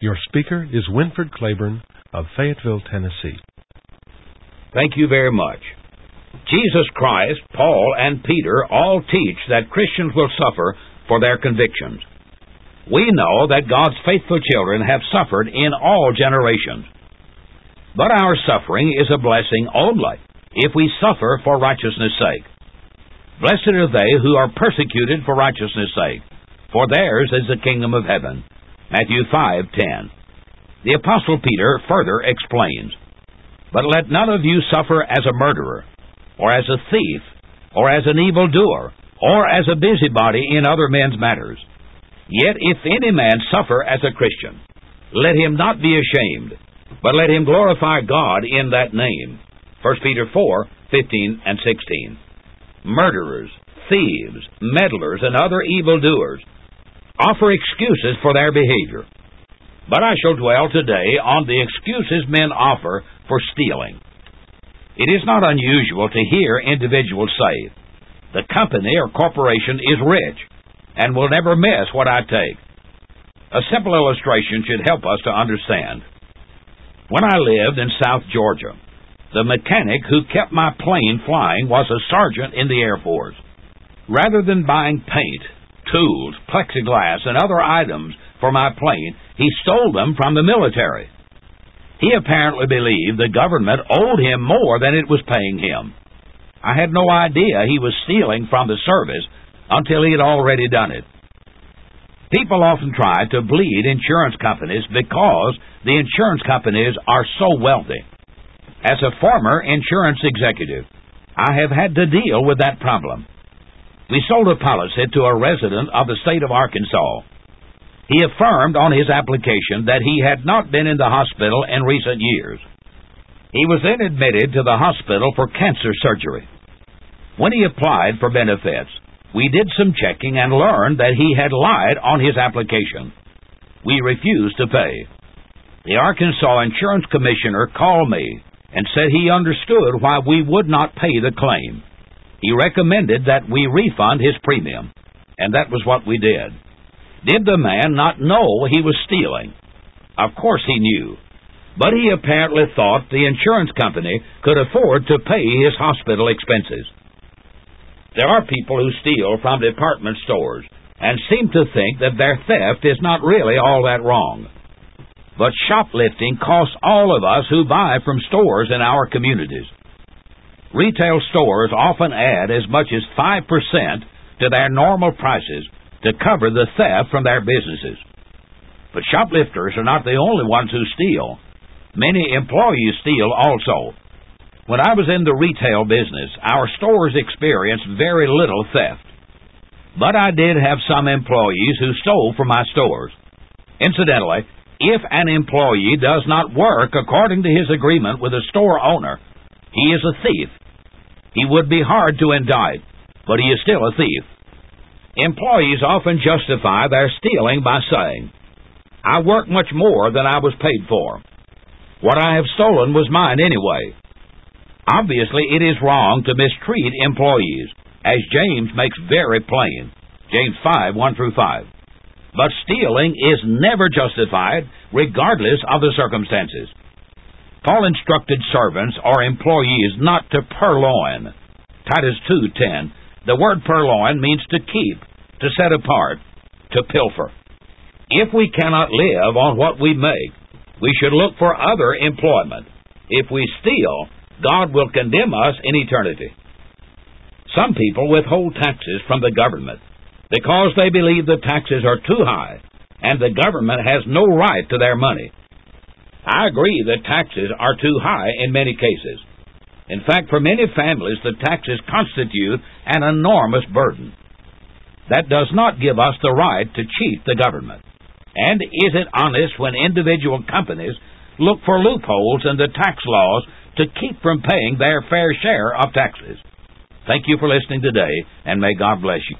Your speaker is Winford Claiborne of Fayetteville, Tennessee. Thank you very much. Jesus Christ, Paul, and Peter all teach that Christians will suffer for their convictions. We know that God's faithful children have suffered in all generations. But our suffering is a blessing only if we suffer for righteousness' sake. Blessed are they who are persecuted for righteousness' sake, for theirs is the kingdom of heaven. Matthew 5:10. The Apostle Peter further explains, "But let none of you suffer as a murderer, or as a thief, or as an evildoer, or as a busybody in other men's matters. Yet if any man suffer as a Christian, let him not be ashamed, but let him glorify God in that name." 1 Peter 4:15 and 16. Murderers, thieves, meddlers, and other evildoers offer excuses for their behavior. But I shall dwell today on the excuses men offer for stealing. It is not unusual to hear individuals say, "The company or corporation is rich and will never miss what I take." A simple illustration should help us to understand. When I lived in South Georgia, the mechanic who kept my plane flying was a sergeant in the Air Force. Rather than buying paint, tools, plexiglass, and other items for my plane, he stole them from the military. He apparently believed the government owed him more than it was paying him. I had no idea he was stealing from the service until he had already done it. People often try to bleed insurance companies because the insurance companies are so wealthy. As a former insurance executive, I have had to deal with that problem. We sold a policy to a resident of the state of Arkansas. He affirmed on his application that he had not been in the hospital in recent years. He was then admitted to the hospital for cancer surgery. When he applied for benefits, we did some checking and learned that he had lied on his application. We refused to pay. The Arkansas Insurance Commissioner called me and said he understood why we would not pay the claim. He recommended that we refund his premium, and that was what we did. Did the man not know he was stealing? Of course he knew, but he apparently thought the insurance company could afford to pay his hospital expenses. There are people who steal from department stores and seem to think that their theft is not really all that wrong. But shoplifting costs all of us who buy from stores in our communities. Retail stores often add as much as 5% to their normal prices to cover the theft from their businesses. But shoplifters are not the only ones who steal. Many employees steal also. When I was in the retail business, our stores experienced very little theft. But I did have some employees who stole from my stores. Incidentally, if an employee does not work according to his agreement with the store owner, he is a thief. He would be hard to indict, but he is still a thief. Employees often justify their stealing by saying, "I work much more than I was paid for. What I have stolen was mine anyway." Obviously, it is wrong to mistreat employees, as James makes very plain, James 5:1-5. But stealing is never justified, regardless of the circumstances. Paul instructed servants or employees not to purloin. Titus 2:10. The word purloin means to keep, to set apart, to pilfer. If we cannot live on what we make, we should look for other employment. If we steal, God will condemn us in eternity. Some people withhold taxes from the government because they believe the taxes are too high and the government has no right to their money. I agree that taxes are too high in many cases. In fact, for many families, the taxes constitute an enormous burden. That does not give us the right to cheat the government. And is it honest when individual companies look for loopholes in the tax laws to keep from paying their fair share of taxes? Thank you for listening today, and may God bless you.